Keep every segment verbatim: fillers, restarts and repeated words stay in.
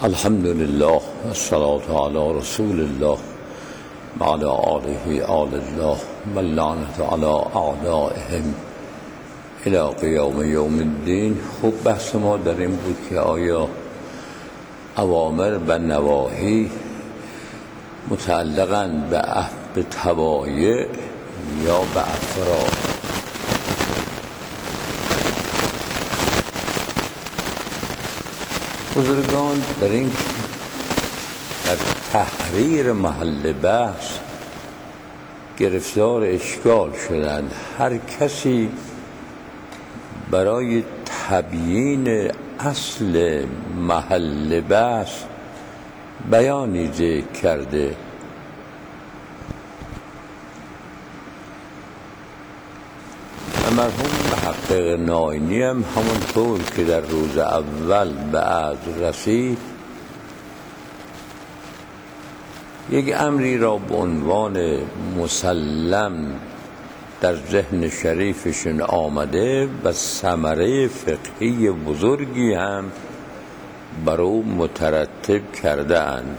الحمد لله والصلاة على رسول الله وعلى آله آل الله واللعنة على أعدائهم الى قیام یوم الدین. خوب بحث ما در این بود که آیا اوامر و نواهی متعلقاً به به طبایع یا به افراد؟ بزرگان در این در تحریر محل بحث گرفتار اشکال شدند. هر کسی برای تبیین اصل محل بحث بیانی ذکر کرده. و مرحوم محقق ناینی هم همونطور که در روز اول به عرض رسید یک امری را به عنوان مسلم در ذهن شریفشون آمده و ثمره فقهی بزرگی هم بر او مترتب کرده اند.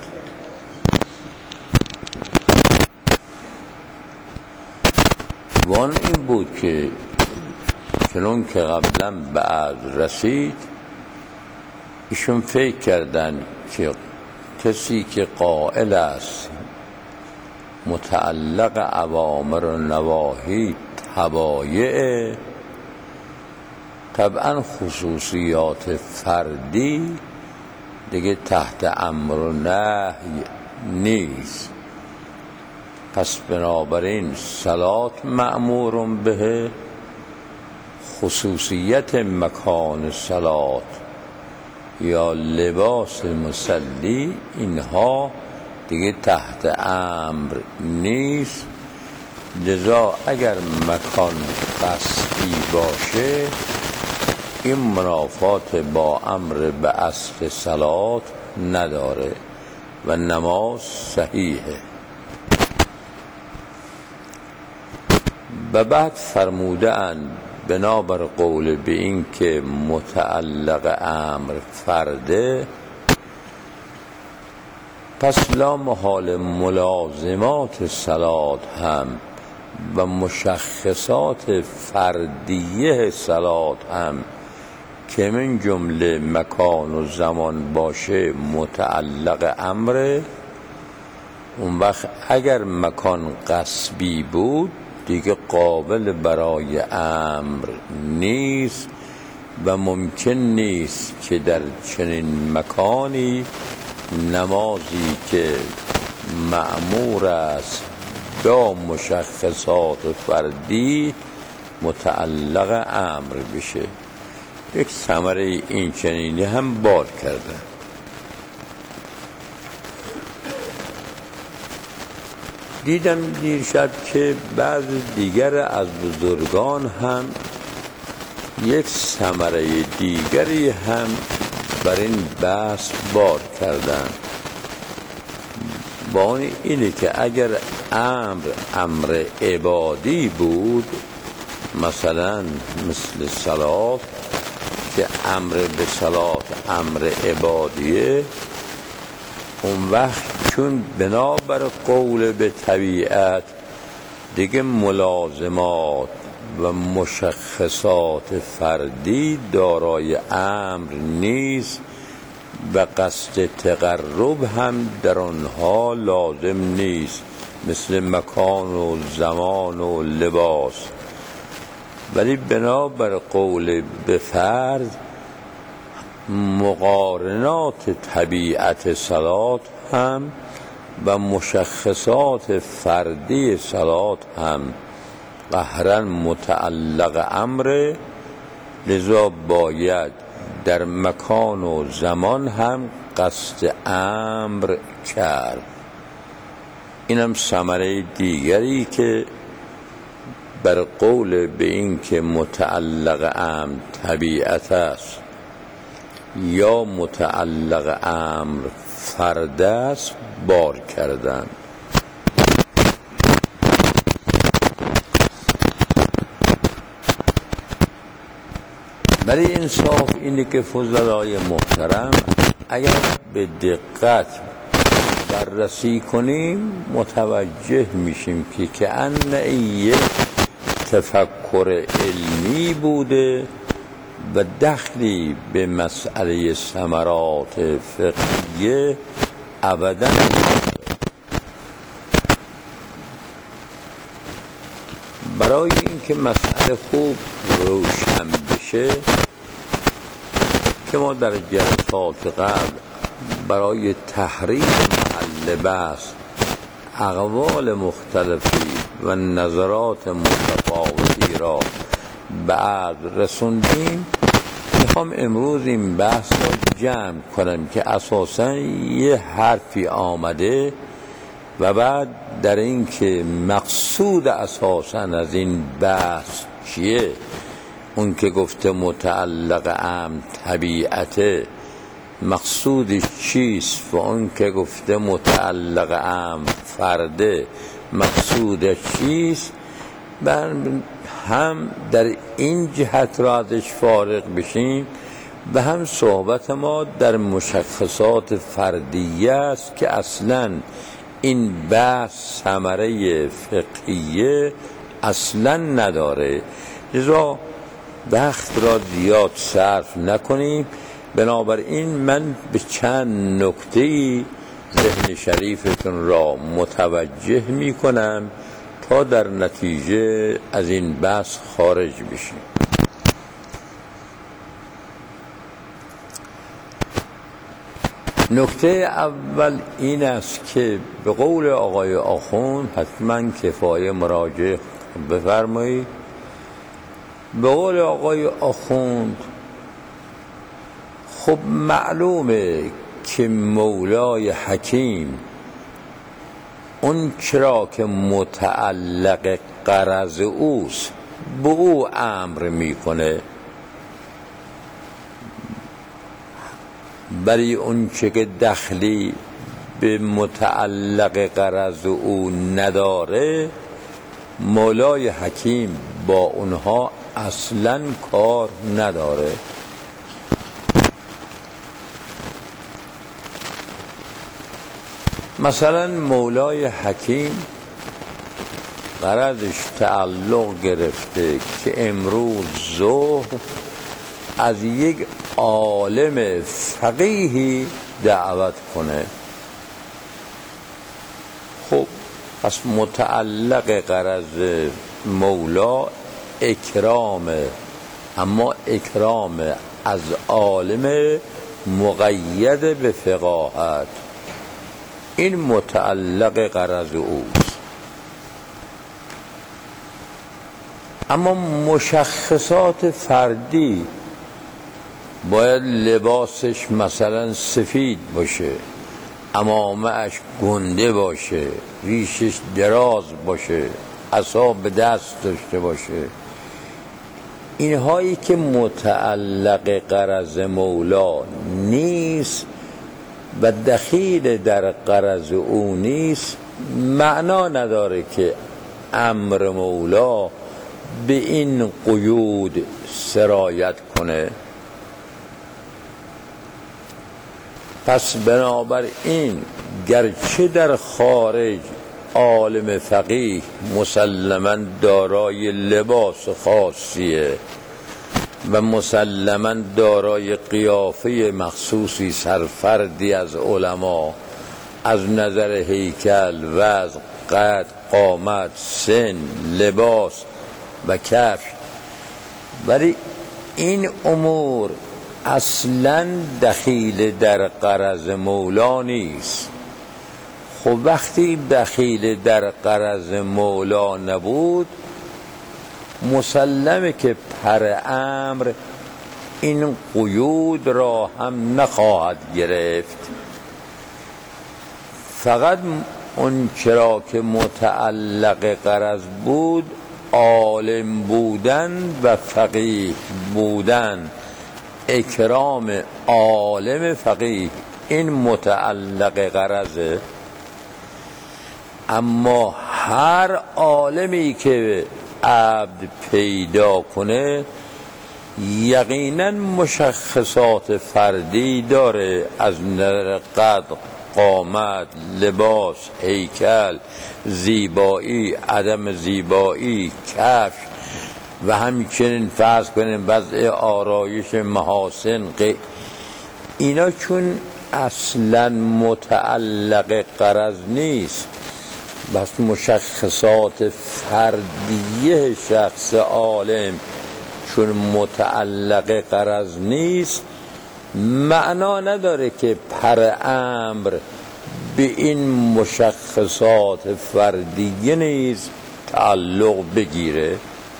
وان این بود که چنون که قبلا به عرض رسید ایشون فکر کردن که کسی که قائل است متعلق اوامر و نواهی طبایع، طبعا خصوصیات فردی دیگه تحت امر و نهی نیست. پس بنابراین صلات مأمور به، خصوصیت مکان صلات یا لباس مصلی اینها دیگه تحت امر نیست. لذا اگر مکان قصدی باشه این منافات با امر به اصل صلات نداره و نماز صحیحه. و بعد فرموده اند بنابر قول به این که متعلق امر فرده، پس لا محال ملازمات صلات هم و مشخصات فردیه صلات هم که من جمله مکان و زمان باشه متعلق امره. اون وقت اگر مکان غصبی بود دیگه قابل برای امر نیست و ممکن نیست که در چنین مکانی نمازی که مأمور است با مشخصات فردی متعلق امر بشه. یک ثمره این چنینی هم بار کرده. دیدم دیر شب که بعض دیگر از بزرگان هم یک ثمره دیگری هم بر این بحث بار کردن. با اون اینه که اگر امر امر عبادی بود، مثلا مثل صلات که امر به صلات امر عبادیه، اون وقت چون بنابر قول به طبیعت دیگه ملازمات و مشخصات فردی دارای امر نیست و قصد تقرب هم در آنها لازم نیست، مثل مکان و زمان و لباس. ولی بنابر قول به فرض مقارنات طبیعت صلات هم و مشخصات فردی صلات هم قهرا متعلق امر، لذا باید در مکان و زمان هم قصد امر کرد. اینم ثمره دیگری که بر قول به این که متعلق امر طبیعت است یا متعلق امر فرد است بار کردن. برای انصاف اینه که فضلای محترم اگر به دقت بررسی کنیم متوجه میشیم که که ان یک تفکر علمی بوده و دخلی به مسئله ثمرات فقهیه ابداً برای اینکه مسئله خوب روشن بشه که ما در جلسات قبل برای تحریر محل بحث اقوال مختلفی و نظرات متفاوتی را به عرض رسوندیم، میخوام امروز این بحث را جمع کنم که اساساً یه حرفی آمده و بعد در این که مقصود اساساً از این بحث چیه، اون که گفته متعلق امر طبیعته مقصودش چیست و اون که گفته متعلق امر فرده مقصودش چیست، هم در این جهت را ازش فارغ بشیم و هم صحبت ما در مشخصات فردیه است که اصلاً این بحث ثمره فقهیه اصلاً نداره، لذا وقت را زیاد صرف نکنیم. بنابراین من به چند نکته‌ای ذهن شریفتون را متوجه می کنم تا در نتیجه از این بحث خارج بشیم. نکته اول این است که به قول آقای آخوند حتما کفایه مراجعه بفرمایید. به قول آقای آخوند خب معلومه که مولای حکیم اون چرا که متعلق غرض اوست به او امر میکنه، برای اون چه که دخلی به متعلق غرض او نداره مولای حکیم با اونها اصلاً کار نداره. مثلا مولای حکیم غرضش تعلق گرفته که امروز ظهر از یک عالم فقیهی دعوت کنه. خب پس متعلق غرض مولا اکرامه، اما اکرام از عالم مقید به فقاهت، این متعلق غرض اوست. اما مشخصات فردی باید لباسش مثلا سفید باشه، عمامه‌اش گنده باشه، ریشش دراز باشه، عصا به دست داشته باشه. اینهایی که متعلق غرض مولا نیست و دخیل در غرض او نیست، معنا نداره که امر مولا به این قیود سرایت کنه. پس بنابراین گرچه در خارج عالم فقیه مسلماً دارای لباس خاصیه و مسلماً دارای قیافه مخصوصی سرفردی از علما از نظر هیکل، وزن، قد، قامت، سن، لباس و کفش، ولی این امور اصلاً دخیل در غرض مولا نیست. خب وقتی دخیل در غرض مولا نبود مسلمه که پر امر این قیود را هم نخواهد گرفت. فقط اون چرا که متعلق غرض بود عالم بودن و فقیه بودن، اکرام عالم فقیه، این متعلق غرضه. اما هر عالمی که عبد پیدا کنه یقینا مشخصات فردی داره، از نظر قد، قامت، لباس، هیکل، زیبایی، عدم زیبایی، کفش و همچنین فرض کنیم وضع آرایش، محاسن، اینا چون اصلا متعلق غرض نیست، بس مشخصات فردیه شخص عالم چون متعلق غرض نیست، معنا نداره که پر امر به این مشخصات فردیه نیز تعلق بگیره.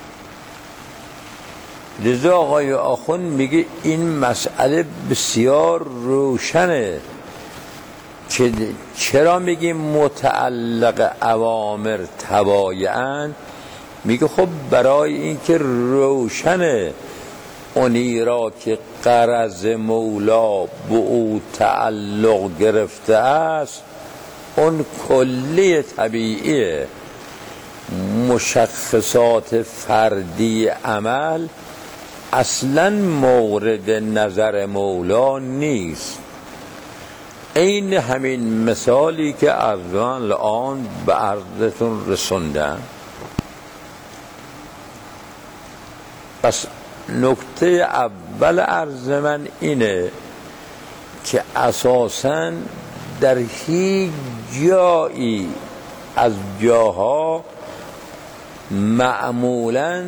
لذا آقای آخوند میگه این مسئله بسیار روشنه که چرا میگیم متعلق اوامر تبایعن. میگه خب برای اینکه روشنه اونی را که غرض مولا به او تعلق گرفته است اون کلی طبیعیه، مشخصات فردی عمل اصلا مورد نظر مولا نیست. این همین مثالی که از الان به عرضتون رسوندم. پس نکته اول عرض من اینه که اساساً در هیچ جایی از جاها معمولاً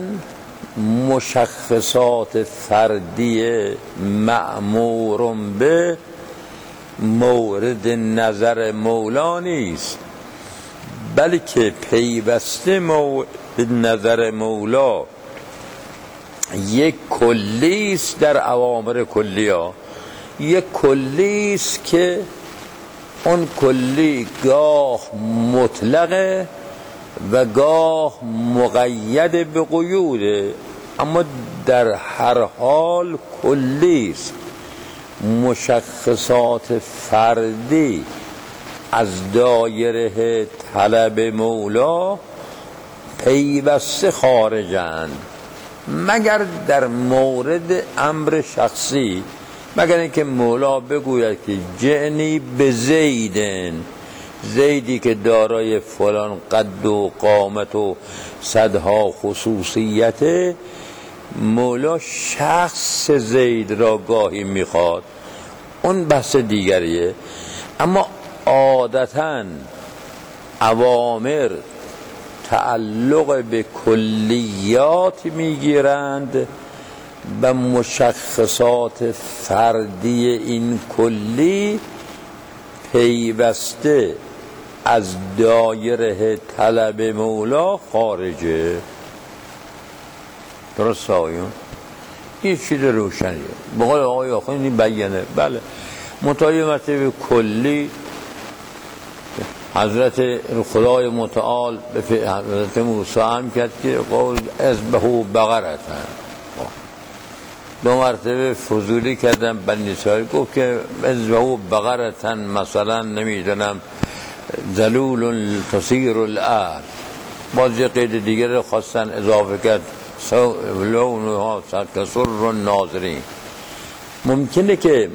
مشخصات فردی مأمور به مورد نظر مولا نیست، بلکه پیوسته مورد نظر مولا یک کلیست در اوامر کلیا، یک کلیست که اون کلی گاه مطلقه و گاه مقید به قیوده، اما در هر حال کلیست. مشخصات فردی از دایره طلب مولا پیوسته خارجند، مگر در مورد امر شخصی، مگر اینکه مولا بگوید که جعنی به زیدن، زیدی که دارای فلان قد و قامت و صدها خصوصیت، مولا شخص زید را گاهی میخواد، اون بحث دیگریه. اما عادتاً اوامر تعلق به کلیات میگیرند و مشخصات فردی این کلی پیوسته از دایره طلب مولا خارجه. درست آقایون؟ این چیز روشنیه. بقول آقای آخوند بیانه. بله مطالعه مطلب کلی حضرت خدای متعال به حضرت موسی هم کرد که قول اذبحوا بقرة، دو مرتبه فضولی کردم بنی اسرائیل، گفت که اذبحوا بقرة مثلا نمیدونم ذلول تثیر الارض، باز یه قید دیگر رو خواستن اضافه کرد لونها کسر الناظرین. ممکنه که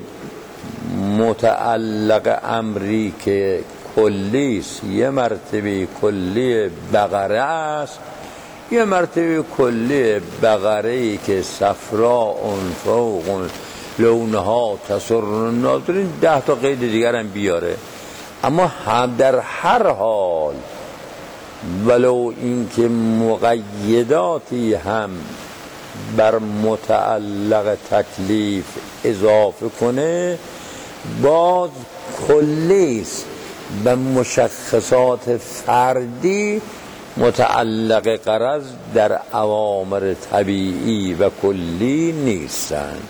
متعلق امری که کلیست یه مرتبه کلی بقره است، یه مرتبه کلی بقره‌ای که صفرا فوق لونها تسر الناظرین، ده تا قید دیگر هم بیاره. اما هم در هر حال ولو اینکه مقیداتی هم بر متعلق تکلیف اضافه کنه، باز کلیست و مشخصات فردی متعلق غرض در اوامر طبیعی و کلی نیستند.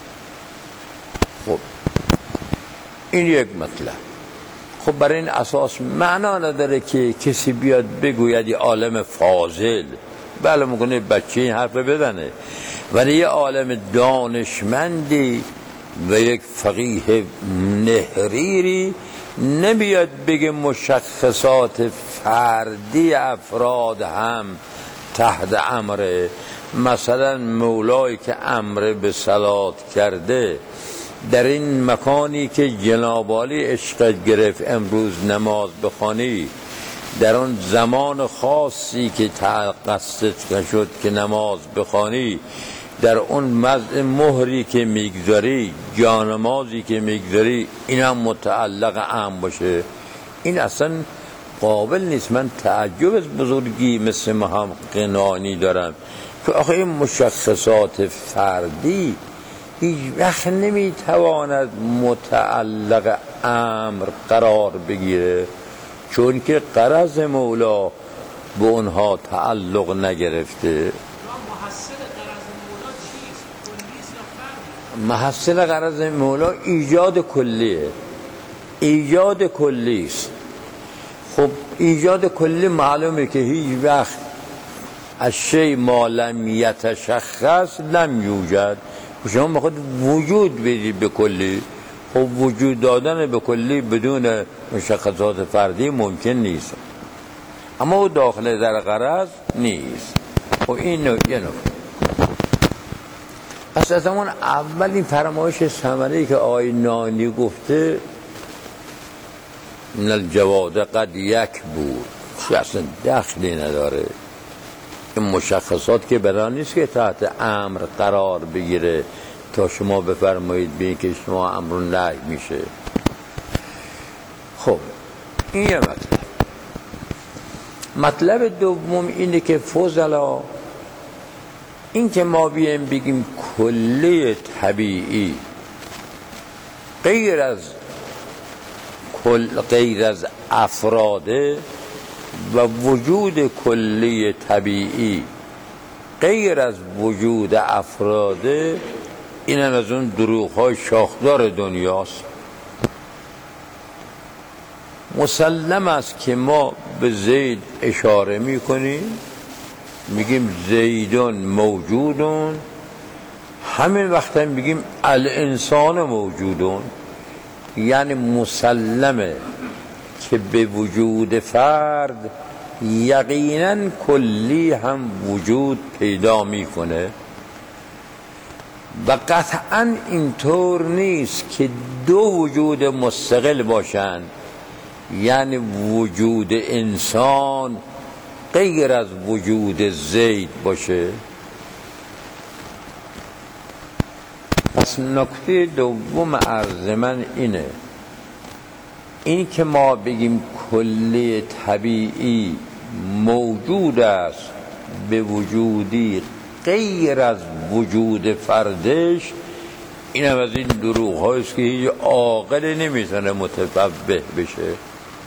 خب این یک مطلب. خب برای این اساس معنا نداره که کسی بیاد بگوید یه عالم فاضل، بله ممکنه بچه این حرف بزنه، ولی یه عالم دانشمندی و یک فقیه نهریری نبیاد بگه مشخصات فردی افراد هم تحت امره مثلا مولایی که امر به صلات کرده در این مکانی که جناب عالی عشقت گرفت امروز نماز بخوانی، در آن زمان خاصی که قصدت شد که نماز بخوانی، در اون مهری که میگذاری، جانمازی که میگذاری، این هم متعلق ام باشه. این اصلا قابل نیست. من تعجب از بزرگی مثل محمد قناعی دارم که آخه این مشخصات فردی هیچ وقت نمیتواند متعلق امر قرار بگیره، چون که غرض مولا به اونها تعلق نگرفته. محصل غرض مولا ایجاد کلیه، ایجاد کلی است. خب ایجاد کلی معلومه که هیچ وقت از شی ما لم یتشخص لم یوجد. شما میخواد وجود بدید به کلی، خب وجود دادن به کلی بدون مشخصات فردی ممکن نیست، اما او داخل در غرض نیست. خب این یه نکته. پس از همون اولین فرمایش ثمری که آقای نانی گفته من الجواد قد یک بود، اصلا دخلی نداره. این مشخصات که برای نیست که تحت امر قرار بگیره تا شما بفرمایید بین که شما امر نهی میشه. خب این یه مطلب. مطلب دوم اینه که فضلا، این که ما بیم بگیم کلی طبیعی غیر از کل غیر از افراده و وجود کلی طبیعی غیر از وجود افراده، این هم از اون دروغ‌های شاخدار دنیاست. مسلم است که ما به زید اشاره میکنیم، میگیم زیدون موجودون، همین وقت هم میگیم الانسان موجودون. یعنی مسلمه که به وجود فرد یقینا کلی هم وجود پیدا میکنه و قطعا اینطور نیست که دو وجود مستقل باشن، یعنی وجود انسان غیر از وجود زید باشه. پس نکته دوم عرض من اینه، این که ما بگیم کلی طبیعی موجود است به وجودی غیر از وجود فردش، این هم از این دروغ هایست که هیچ عاقل نمیتونه متفوه بشه.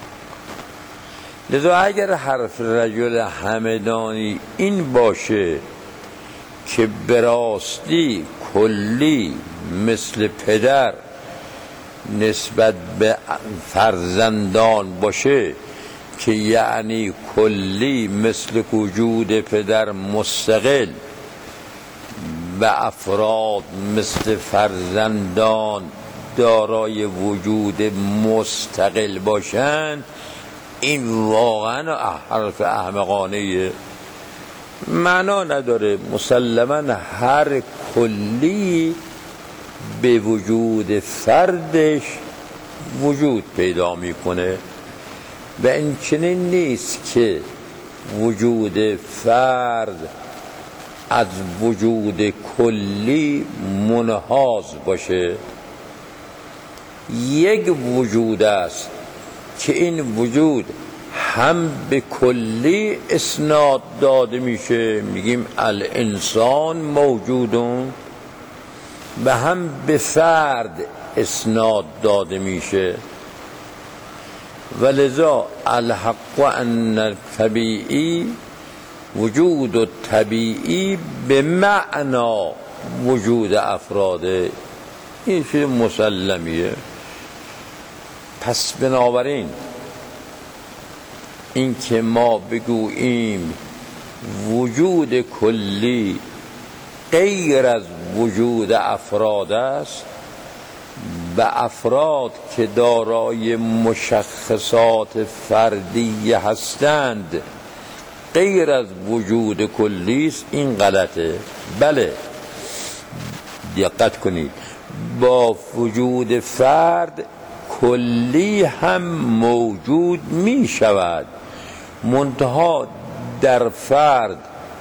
لذا اگر حرف رجل همدانی این باشه که براستی کلی مثل پدر نسبت به فرزندان باشه، که یعنی کلی مثل وجود پدر مستقل و افراد مثل فرزندان دارای وجود مستقل باشند، این واقعا حرف احمقانه معنا نداره. مسلما هر کلی به وجود فردش وجود پیدا میکنه و این چنین نیست که وجود فرد از وجود کلی منحاز باشه. یک وجود است که این وجود هم به کلی اسناد داده میشه، میگیم الانسان موجودون، و هم به فرد اسناد داده میشه. ولذا الحق ان طبیعی وجود و طبیعی به معنا وجود افراده، این چیز مسلمیه. پس بنابراین این که ما بگوییم وجود کلی غیر از وجود افراد است و افراد که دارای مشخصات فردی هستند غیر از وجود کلی است، این غلطه. بله دقت کنید، با وجود فرد کلی هم موجود می شود، منتها در فرد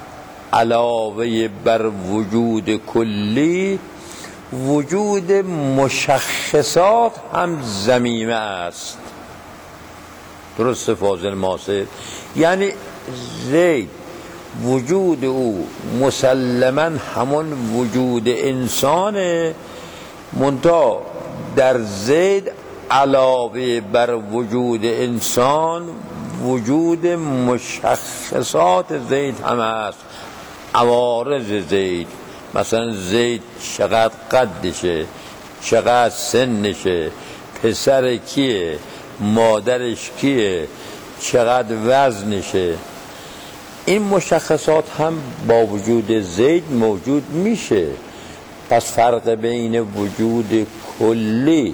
علاوه بر وجود کلی وجود مشخصات هم ضمیمه است. درست فاضل ماسه؟ یعنی زید وجود او مسلما همون وجود انسانه، منتها در زید علاوه بر وجود انسان وجود مشخصات زید هم هست، عوارض زید. مثلا زید چقدر قدشه، چقدر سنشه، پسر کیه، مادرش کیه، چقدر وزنشه، این مشخصات هم با وجود زید موجود میشه. پس فرق بین وجود کلی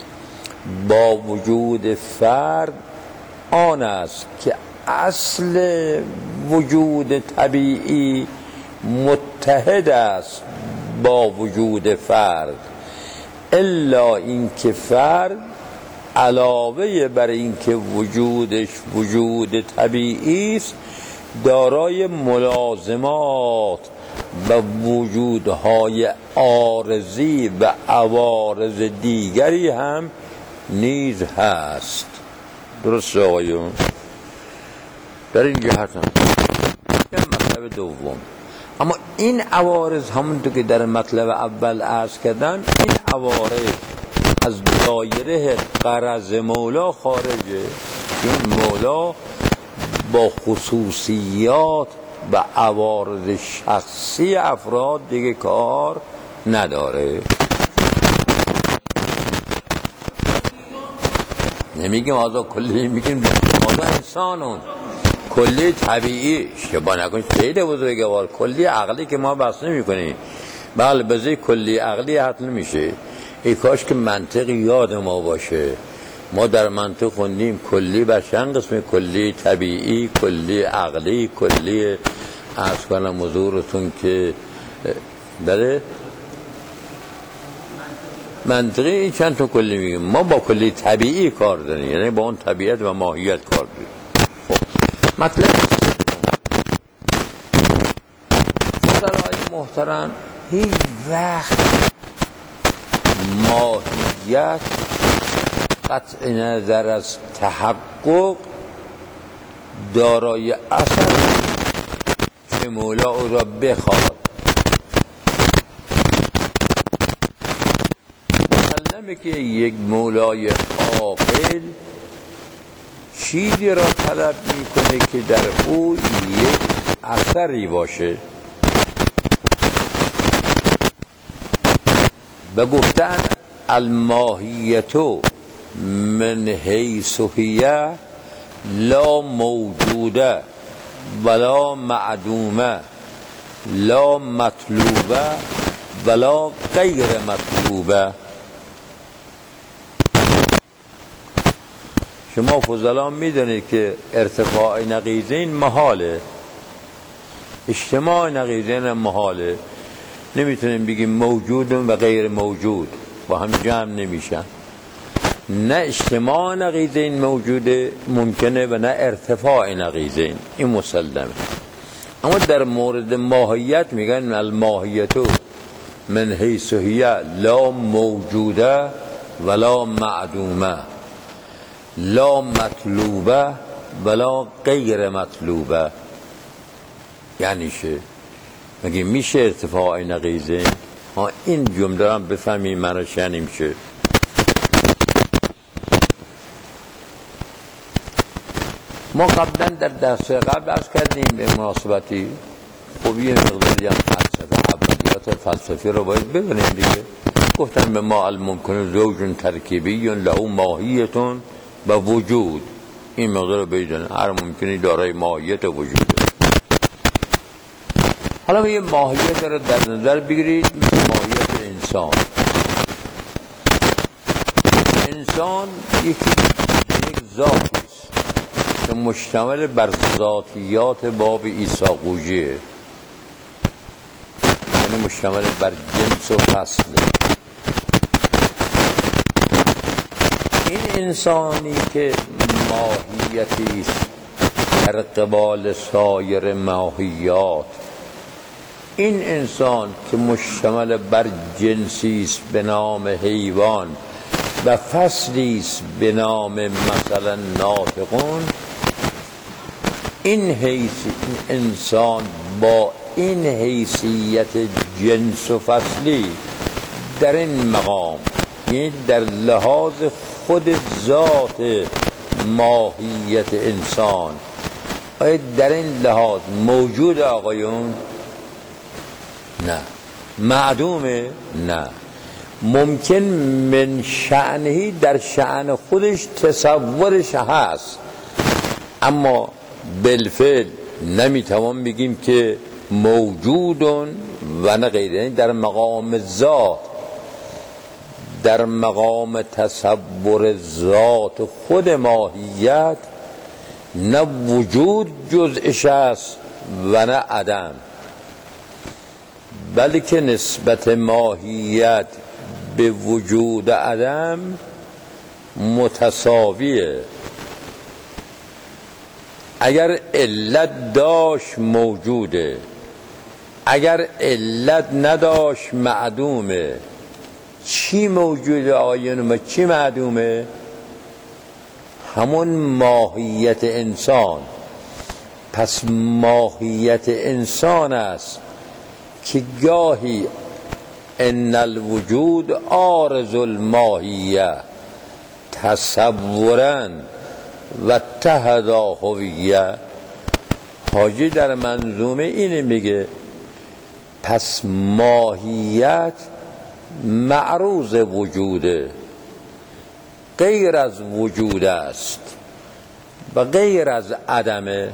با وجود فرد آن است که اصل وجود طبیعی متحد است با وجود فرد، الا اینکه فرد علاوه بر اینکه وجودش وجود طبیعی است دارای ملازمات و وجودهای عارضی و عوارض دیگری هم نیز هست. درست آقایون؟ در این جهت هم این مطلب دوم. اما این عوارض همونطور که در مطلب اول عرض کردم، این عوارض از دایره غرض مولا خارجه. این مولا با خصوصیات و عوارض شخصی افراد دیگه کار نداره. نمیگیم آزا کلی، میگیم آزا انسانون کلی طبیعی. شبا نکنید خیلی بزرگوار کلی عقلی که ما بحث نمی کنیم. بله بذاری کلی عقلی حتم نمیشه. ای کاش که منطق یاد ما باشه. ما در منطق خوندیم کلی بر چند قسم، کلی طبیعی، کلی عقلی، کلی عرض کنم حضورتون که داره منطقی این چند تا کلی میگیم. ما با کلی طبیعی کار داریم، یعنی با اون طبیعت و ماهیت کار داریم. خب مطلب فضلای محترم، هیچ وقت ماهیت قطع نظر از تحقق دارای اثر که مولا او را بخواد. مسلمه که یک مولای عاقل چیزی را طلب میکنه که در او یک اثری باشه. و گفتن الماهیتو من حیث هی لا موجوده ولا معدومه لا مطلوبه ولا غیر مطلوبه. شما فضلا میدونید که ارتفاع نقیضین محاله، اجتماع نقیضین محاله. نمیتونیم بگیم موجود و غیر موجود با هم جمع نمیشن. نه اجتماع نقیضین موجوده ممکنه و نه ارتفاع نقیضین، این مسلمه. اما در مورد ماهیت میگن الماهیتو من حیث هی لا موجوده ولا معدومه لا مطلوبه ولا غیر مطلوبه. یعنی چه؟ مگه میشه ارتفاع نقیضین؟ ها این جمله هم بفهمیم معنیش یعنی میشه. ما قبلا در درس قبل عرض کردیم به مناسبتی، خب یه مقداری هم فلسفه ابدیات فلسفی رو باید ببینیم دیگه. گفتن به ما الممکن زوج ترکیبی له ماهیتون و وجود، این مقدار رو بدونن هر ممکنی دارای ماهیت و وجوده. حالا یه ماهیت رو در نظر بگیرید، مثل ماهیت انسان. انسان یک یک ذاتی است، که مشتمل بر ذاتیات باب عیسی قوجیه، یعنی مشتمل بر جنس و فصله. این انسانی که ماهیتی است در قبال سایر ماهیات، این انسان که مشتمل بر جنسی است به نام حیوان و فصلی است به نام مثلا ناطقون، این حیث این انسان با این حیثیت جنس و فصلی در این مقام، یعنی در لحاظ خود ذات ماهیت انسان، آیا در این لحاظ موجود آقایون؟ نه. معدومه؟ نه. ممکن من شأنهی در شأن خودش تصورش هست، اما بالفعل نمیتوان بگیم که موجودون و نه غیره. یعنی در مقام ذات، در مقام تصور ذات خود ماهیت، نه وجود جزءش است و نه عدم، بلکه نسبت ماهیت به وجود عدم متساویه. اگر علت داشت موجوده، اگر علت نداشت معدومه. چی موجوده آیون و چی معدومه؟ همون ماهیت انسان. پس ماهیت انسان است که گاهی ان الوجود عارض الماهیه تصورا و تهدا هویه. حاجی در منظومه اینه میگه پس ماهیت معروض وجوده، غیر از وجود است و غیر از عدمه.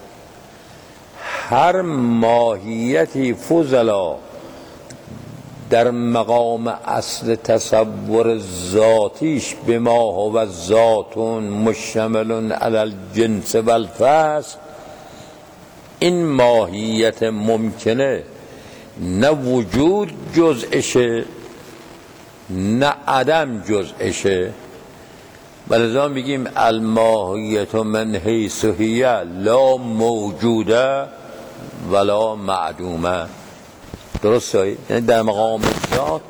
هر ماهیتی فضلا در مقام اصل تصور ذاتیش به ما هو ذاتون مشتمل علی الجنس و الفصل، این ماهیت ممکنه نه وجود جزءشه نه عدم جزءشه. ولذا میگیم الماهیت من حیث هی لا موجوده ولا معدومه. درسته؟ یعنی در مقام ذات،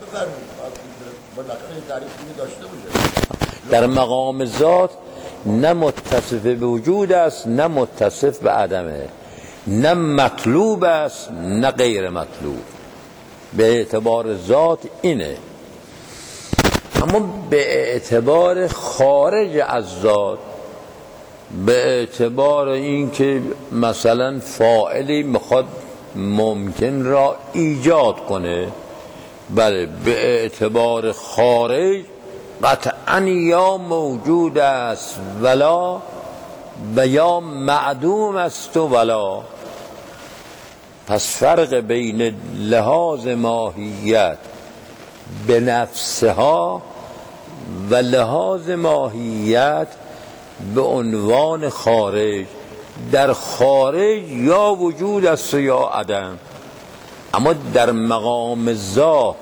در مقام ذات نه متصف به وجود است نه متصف به عدمه، نه مطلوب است نه غیر مطلوب. به اعتبار ذات اینه. اما به اعتبار خارج از ذات، به اعتبار این که مثلا فاعلی میخواد ممکن را ایجاد کنه، بله به اعتبار خارج قطعا یا موجود است ولا و یا معدوم است و ولا. پس فرق بین لحاظ ماهیت به نفسها و لحاظ ماهیت به عنوان خارج، در خارج یا وجود است یا عدم. اما در مقام ذات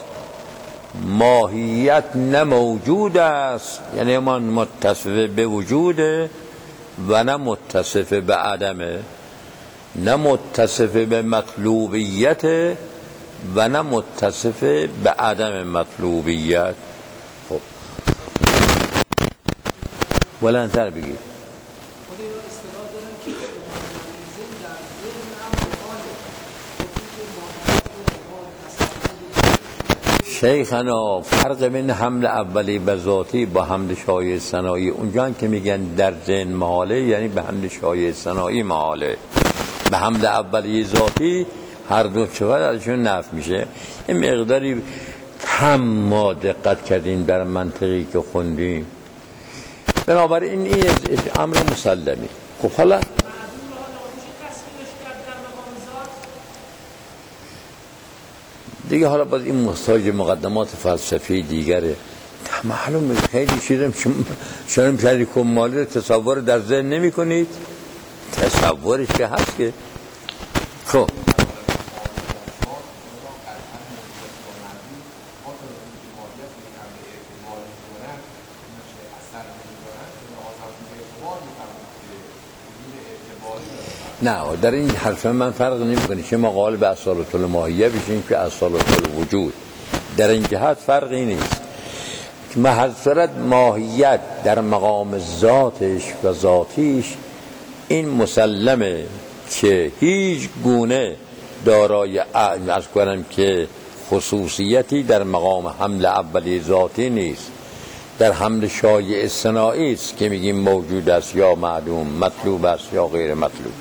ماهیت نه موجود است، یعنی من متصف به وجوده و نه متصف به عدمه، نه متصف به مطلوبیت و نه متصف به عدم مطلوبیت. خب بلندتر بگید. شیخنا فرق بین حمل اولی به ذاتی با حمل شایع ثنایی، اونجا که میگن در ذهن محاله یعنی به حمل شایع ثنایی محاله. به حمل اولی ذاتی هر دو چوار ازشون نفع میشه. این مقداری کم ما دقت کردیم در منطقی که خوندیم، بنابراین این امر مسلمی. خب حالا دیگه حالا باز این محتاج مقدمات فلسفی دیگره. معلومه خیلی چیزم شما شما شریک مالی رو تصور در ذهن نمی کنید. تصورش که هست که خب نه در این حرف من فرق نمی کنه که ما قائل به اصالة الماهیه بشیم که اصالة الوجود. در این جهت فرقی نیست که محضرت ماهیت در مقام ذاتش و ذاتیش این مسلمه که هیچ گونه دارای از کنم که خصوصیتی در مقام حمل اولی ذاتی نیست. در حمل شایع صناعی است که میگیم موجود است یا معدوم، مطلوب است یا غیر مطلوب.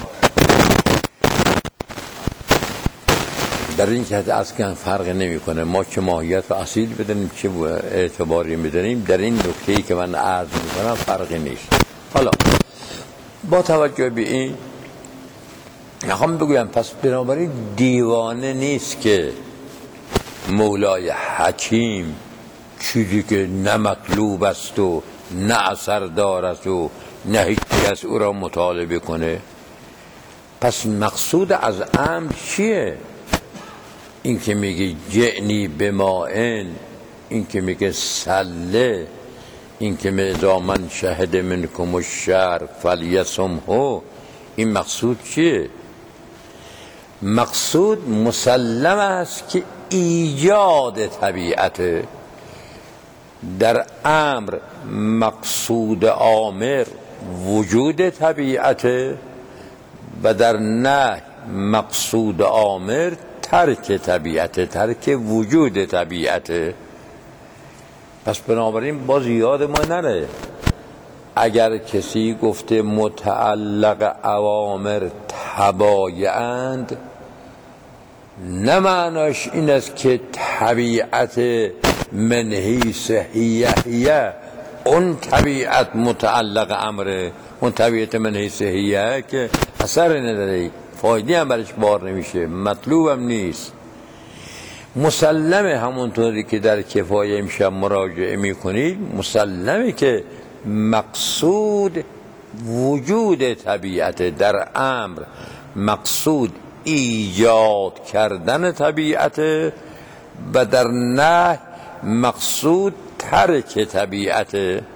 در این جهت اصلا فرق نمیکنه ما چه ماهیت و اصیل بدونیم چه اعتباری بدونیم. در این نکته‌ای که من عرض میکنم فرقی نیست. حالا با توجه به این میخوام بگویم پس بنابراین دیوانه نیست که مولای حکیم چیزی که نه مطلوب است و نه اثردار است و نه هیچ کس او را مطالبه کنه. پس مقصود از امر چیه؟ این که میگه جعنی بمائن، این که میگه سله، این که میگه من شهد منکم الشهر فلیصمه، این مقصود چیه؟ مقصود مسلم است که ایجاد طبیعت. در امر مقصود آمر وجود طبیعت و در نهی مقصود آمر ترک طبیعت، ترک وجود طبیعت. پس بنابراین باز یاد ما نره اگر کسی گفته متعلق اوامر تبایند، نه معناش این است که طبیعت من حیث هیه اون طبیعت متعلق امره، اون طبیعت من حیث هیه که اثر نداره، فایده هم برش بار نمیشه، مطلوب هم نیست. مسلمه همونطوری که در کفایه امشب مراجعه میکنید، مسلمه که مقصود وجود طبیعت. در امر مقصود ایجاد کردن طبیعت و در نهی مقصود ترک طبیعت،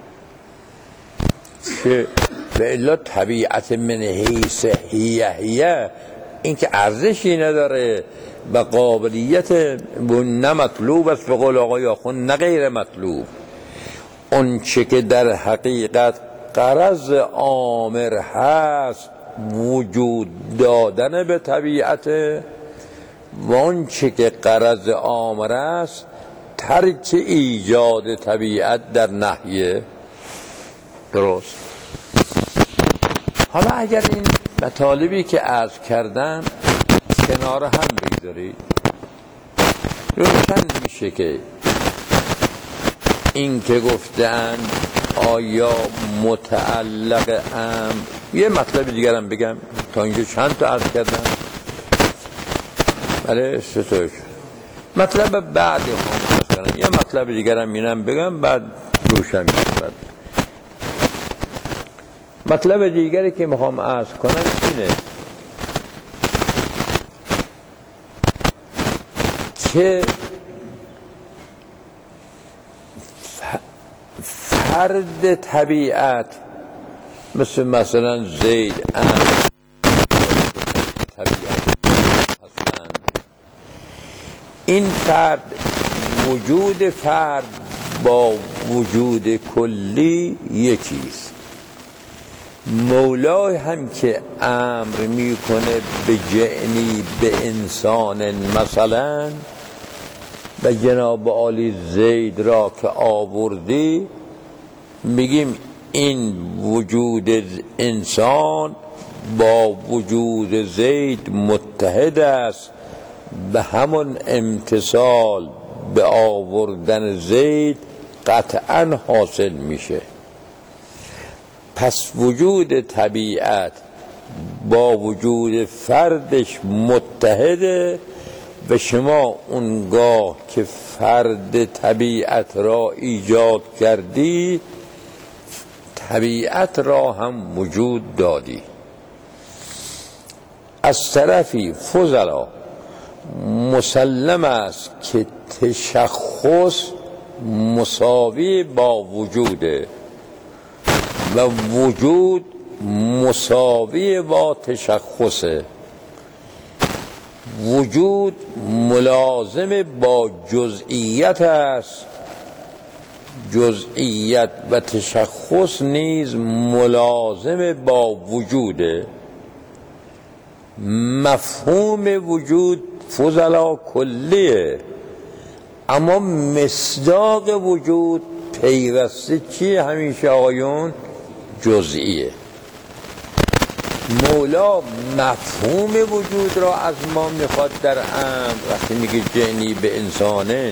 که به الا طبیعت من حیث هیه هیه این که ارزشی نداره و قابلیت نه مطلوب است به قول آقای آخوند نه غیر مطلوب. اون چه که در حقیقت غرض آمر هست وجود دادن به طبیعت و اون چه که غرض آمر است ترک ایجاد طبیعت در نحیه. درست. حالا اگر این مطالبی که عرض کردم کنار هم بگذارید، روشن میشه که این که گفتن آیا متعلق امر، یه مطلب دیگرم بگم تا اینجا چند تا عرض کردم، بله ستوش مطلب بعد هم یه مطلب دیگرم اینم بگم بعد روشن میشه. مطلب دیگری که میخوام عرض کنم اینه که فرد طبیعت مثل مثلا زید امر طبیعت هستند، این فرد وجود فرد با وجود کلی یکیست. مولا هم که امر میکنه به جعنی به انسان مثلا و جناب عالی زید را که آوردی، میگیم این وجود انسان با وجود زید متحد است، به همون امتصال به آوردن زید قطعا حاصل میشه. پس وجود طبیعت با وجود فردش متحده و شما اونگاه که فرد طبیعت را ایجاد کردی طبیعت را هم وجود دادی. از طرفی فضلا مسلم است که تشخص مساوی با وجوده و وجود مساوی با تشخصه. وجود ملازم با جزئیت است، جزئیت و تشخص نیز ملازم با وجوده. مفهوم وجود فضلا کلیه، اما مصداق وجود پیوسته چیه؟ همیشه آقایون جزئیه. مولا مفهوم وجود را از ما میخواد در امر، وقتی میگه جنی به انسانن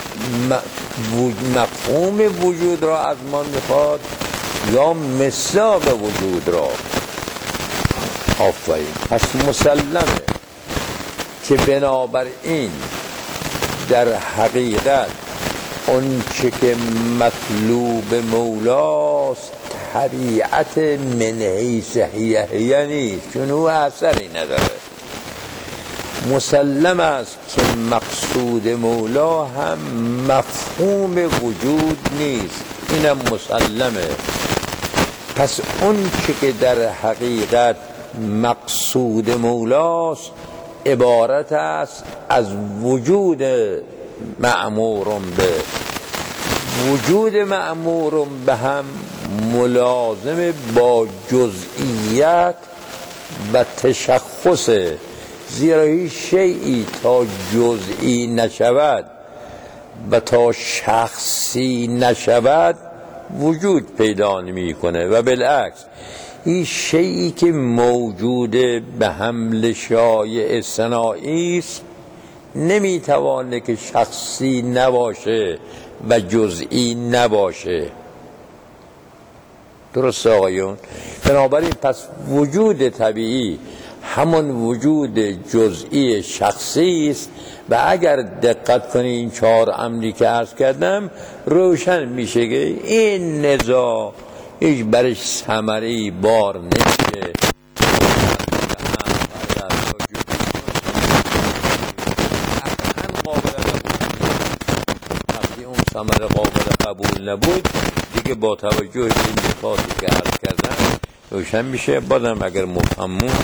مفهوم وجود را از ما میخواد یا مصداق وجود را؟ آفرین. پس مسلمه که بنابراین در حقیقت اون چه که مطلوب مولاست طبیعت من حیث هیه هیه نیست، چون او اثری نداره. مسلم است که مقصود مولا هم مفهوم وجود نیست، اینم مسلمه. پس اون چه که در حقیقت مقصود مولاست عبارت است از وجود مأمور به. وجود مأمور به هم ملازم با جزئیت و تشخص، زیرا هیچ شیئی تا جزئی نشود و تا شخصی نشود وجود پیدا نمی کنه و بالعکس این شیئی که موجود به حمل شایع صناعی است نمیتوانه که شخصی نباشه و جزئی نباشه. درست آقایون؟ بنابراین پس وجود طبیعی همون وجود جزئی شخصی است و اگر دقت کنی این چهار امری که عرض کردم روشن میشه که این نزاع هیچ برش ثمره‌ای بار نمیشه. وقتی اون ثمره قابل قبول نبود دیگه با توجه به این نکاتی که عرض کردم روشن میشه. بازم اگر مفهمون